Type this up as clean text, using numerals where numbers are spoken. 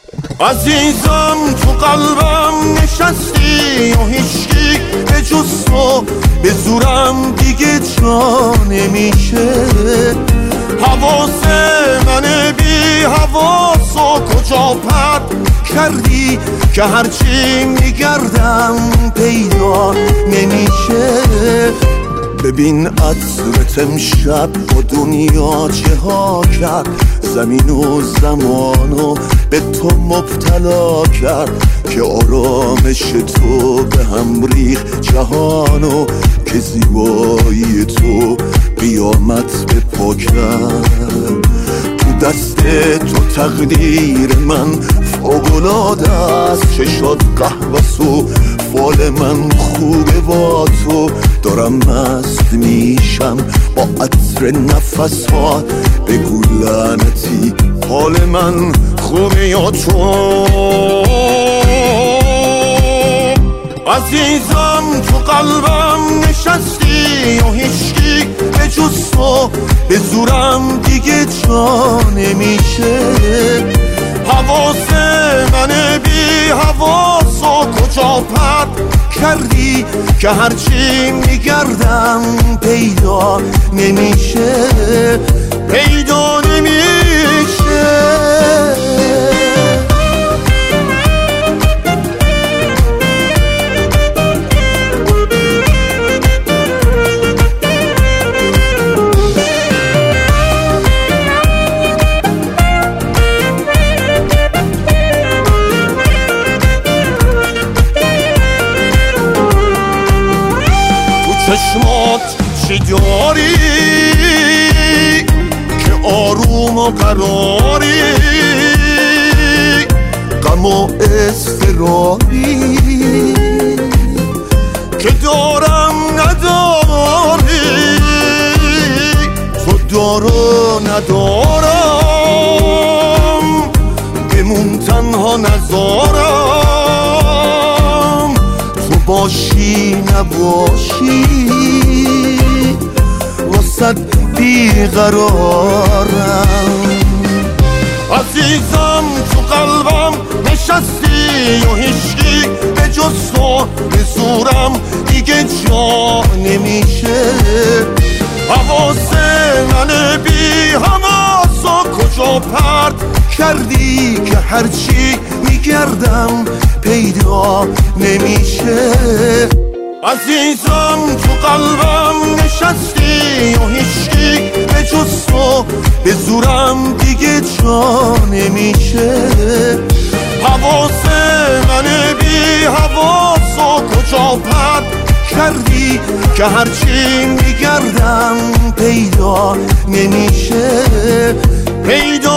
عزیزم تو قلبم نشستی و هیچکی به جز تو به زورم دیگه جا نمیشه. حواس من بی حواسو کجا پرد کردی که هرچی میگردم پیدا نمیشه. ببین عطرت امشب با دنیا چه ها کرد، زمین و زمانو به تو مبتلا کرد که آرامش تو به هم ریخت جهانو، که زیبایی تو قیامت به پا کرد. تو دست تو تقدیر من فوق‌العاده است، چشات قهوه سو فال من خوبه با تو. دارم مست میشم با عطر نفس ها، بگو لعنتی حال من خوبه یا تو. عزیزم تو قلبم نشستی و هیچکی به جز تو به زورم دیگه جا نمیشه. حواس من بی حواسو کجا پرد کردی که هرچی میگردم پیدا نمیشه، پیدا نمیشه. چشمات چی داری که آروم و قراری، غم و اضطراری که دارم نداری، تو دارو ندارم بمون تنها نذارم، تو باشی نباشی واسد بیقرارم. عزیزم تو قلبم نشستی و هیچکی به جز تو به زورم دیگه جا نمیشه. حواس من بی حواسو کجا پرد کردی که هرچی میگردم پیدا نمیشه. عزیزم تو قلبم نشستی و هیچکی به جز تو به زورم دیگه جا نمیشه. حواس من بی حواسو کجا پرد کردی که هرچی میگردم پیدا نمیشه، پیدا